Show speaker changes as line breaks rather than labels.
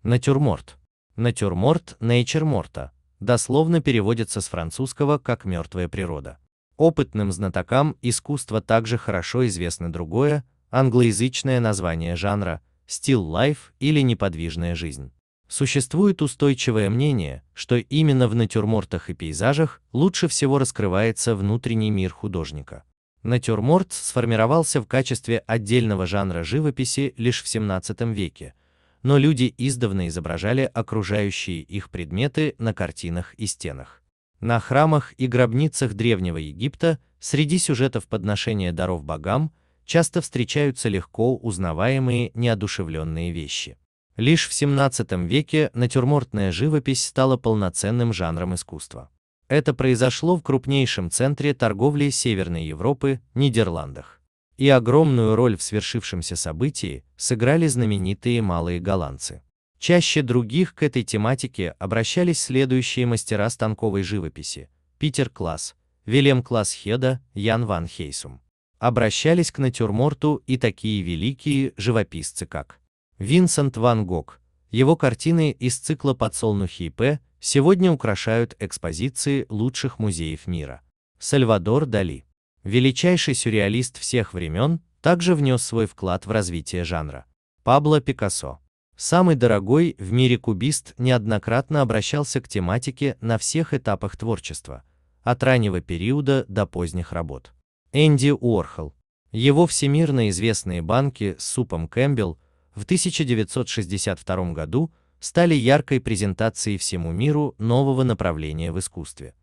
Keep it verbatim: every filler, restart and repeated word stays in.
Натюрморт. Натюрморт «нейчерморта» дословно переводится с французского как «мертвая природа». Опытным знатокам искусства также хорошо известно другое, англоязычное название жанра – still life или неподвижная жизнь. Существует устойчивое мнение, что именно в натюрмортах и пейзажах лучше всего раскрывается внутренний мир художника. Натюрморт сформировался в качестве отдельного жанра живописи лишь в семнадцатом веке, но люди издавна изображали окружающие их предметы на картинах и стенах. На храмах и гробницах Древнего Египта среди сюжетов подношения даров богам часто встречаются легко узнаваемые неодушевленные вещи. Лишь в семнадцатом веке натюрмортная живопись стала полноценным жанром искусства. Это произошло в крупнейшем центре торговли Северной Европы – Нидерландах. И огромную роль в свершившемся событии сыграли знаменитые малые голландцы. Чаще других к этой тематике обращались следующие мастера станковой живописи – Питер Класс, Вильям Класс Хеда, Ян ван Хейсум. Обращались к натюрморту и такие великие живописцы, как Винсент ван Гог. Его картины из цикла «Подсолнухи и П» сегодня украшают экспозиции лучших музеев мира. Сальвадор Дали, величайший сюрреалист всех времен, также внес свой вклад в развитие жанра. Пабло Пикассо, самый дорогой в мире кубист, неоднократно обращался к тематике на всех этапах творчества, от раннего периода до поздних работ. Энди Уорхол. Его всемирно известные банки с супом Кэмпбелл в тысяча девятьсот шестьдесят втором году стали яркой презентацией всему миру нового направления в искусстве.